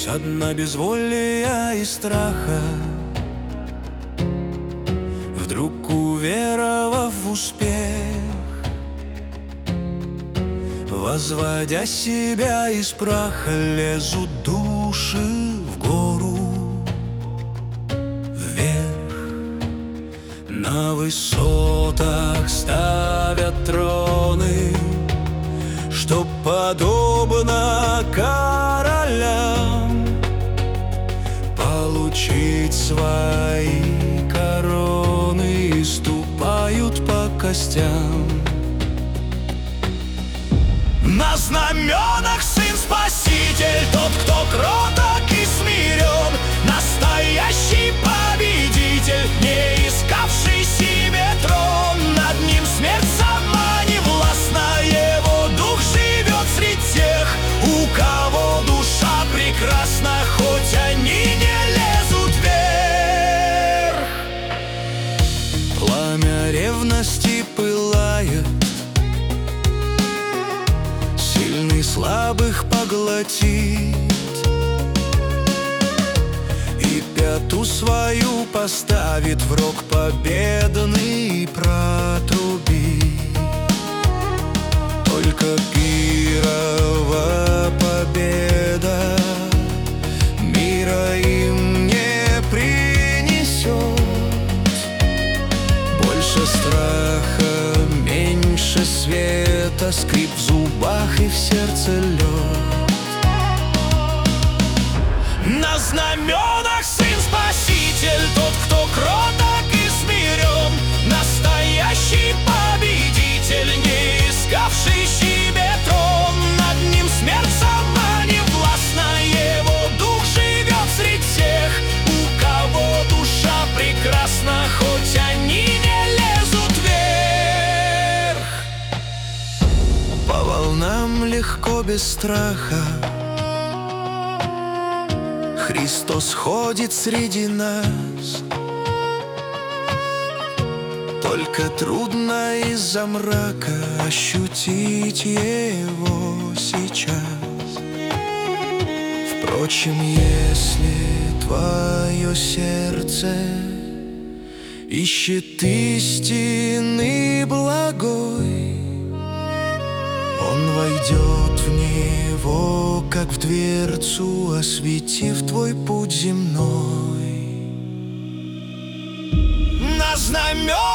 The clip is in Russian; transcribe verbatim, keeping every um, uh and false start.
Со дна безволия и страха, вдруг уверовав в успех, возводя себя из праха, лезут души в гору вверх. На высотах ставят троны, что подобно королям получить свои короны, и ступают по костям. На знаменах Сын Спаситель, тот, кто кроток и смирен, настоящий победитель, не искавший себе трон. Над ним смерть сама не властна, его дух живет среди тех, у кого душа прекрасна, хоть они не лезут вверх. Пламя ревности пылает, сильный слабых поглотит, и пяту свою поставит в рог победный протрубит. Только пирова победа мира им не принесет. Больше страха, меньше света, скрип в зубах и в сердце лед. На знаменах Сын Спаситель, тот, кто кроток и смирен, настоящий победитель, не искавший себе трон. Над ним смерть сама не властна, его дух живет среди тех, у кого душа прекрасна, хоть они не лезут вверх. По волнам легко, без страха, Христос ходит среди нас. Только трудно из-за мрака ощутить Его сейчас. Впрочем, если твое сердце ищет истины благой, Он войдет в него, как в дверцу, осветив твой путь земной. На знаменах